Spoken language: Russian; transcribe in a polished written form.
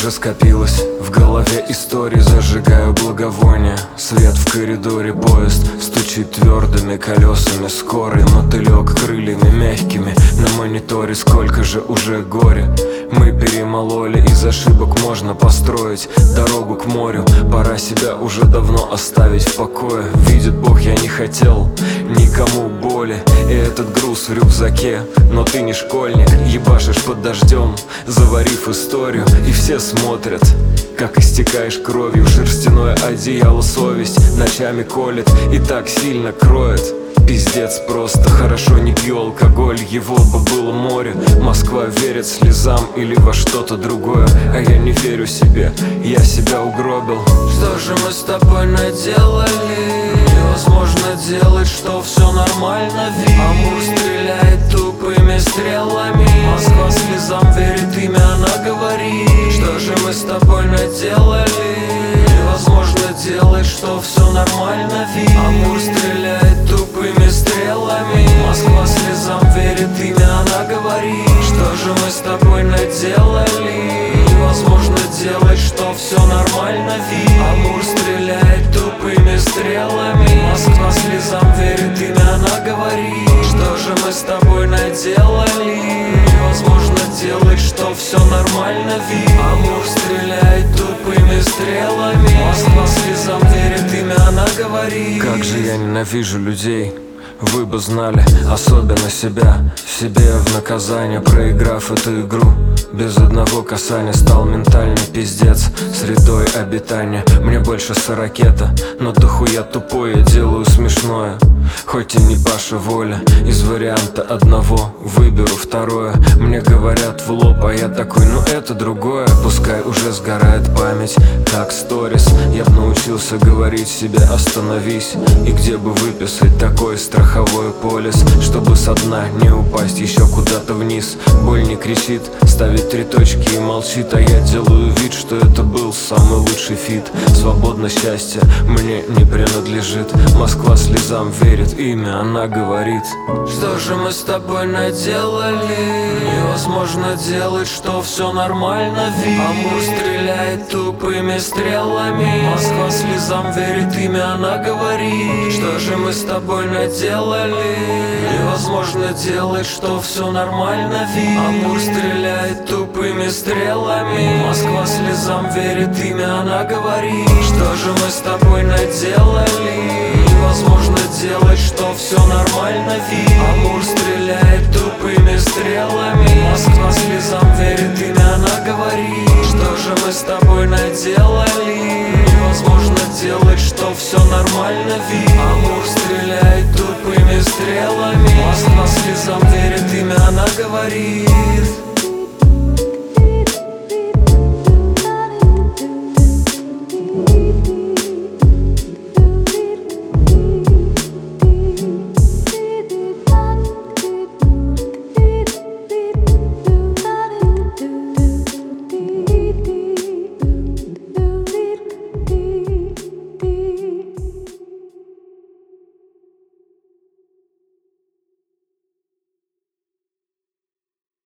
уже скопилось в голове истории. Зажигаю благовоние, свет в коридоре, поезд стучит твердыми колесами. Скорый мотылек крыльями мягкими на мониторе. Сколько же уже горя мы перемололи. Из ошибок можно построить дорогу к морю. Пора себя уже давно оставить в покое. Видит Бог, я не хотел никому боли, и этот груз в рюкзаке. Но ты не школьник, ебашишь под дождем, заварив историю. И все смотрят, как истекаешь кровью. Шерстяное одеяло совесть ночами колет и так сильно кроет. Пиздец просто, хорошо не пью алкоголь, его бы было море. Москва верит слезам или во что-то другое, а я не верю себе, я себя угробил. Что же мы с тобой наделали? Невозможно делать, что все нормально, ведь Амур стреляет тупыми стрелами. Москва слезам верит, имя она говорит. Что же мы с тобой наделали? Невозможно делать, что все нормально, ведь Амур стреляет тупыми стрелами. Москва слезам верит, имя она говорит. Что же мы с тобой наделали? Невозможно делать, что все нормально, ведь Амур стреляет тупыми стрелами. Москва слезам верит, имя она говорит. Что же мы с тобой наделали? Невозможно делать, что все нормально, ведь Амур стреляет тупыми стрелами. Москва слезам верит, имя она говорит. Как же я ненавижу людей, вы бы знали, особенно себя. В себе в наказание, проиграв эту игру. Без одного касания стал ментальный пиздец средой обитания. Мне больше 40-ета, но дохуя тупой, я делаю смешное. Хоть и не Паша воля, из варианта одного выберу второе. Мне говорят в лоб, а я такой, ну это другое. Пускай уже сгорает память, как сторис. Я б научился говорить себе остановись. И где бы выписать такой страховой полис, чтобы со дна не упасть еще куда-то вниз. Боль не кричит, ставит 3 точки и молчит, а я делаю вид, что это был самый лучший фит. Свободно счастье мне не принадлежит. Москва слезам верит, имя она говорит. Что же мы с тобой наделали? Невозможно делать, что все нормально, ведь Амур стреляет тупыми стрелами. Москва слезам верит, имя она говорит. Что же мы с тобой наделали? Невозможно делать, что все нормально, ведь Амур стреляет тупыми стрелами. Москва слезам верит, имя она говорит. Что же мы с тобой наделали? Невозможно делать, что все нормально, ведь Амур стреляет тупыми стрелами. Москва слезам верит, имя она говорит. Что же мы с тобой наделали? Невозможно делать, что все нормально, ведь Амур стреляет тупыми стрелами. Москва слезам верит, имя она говорит.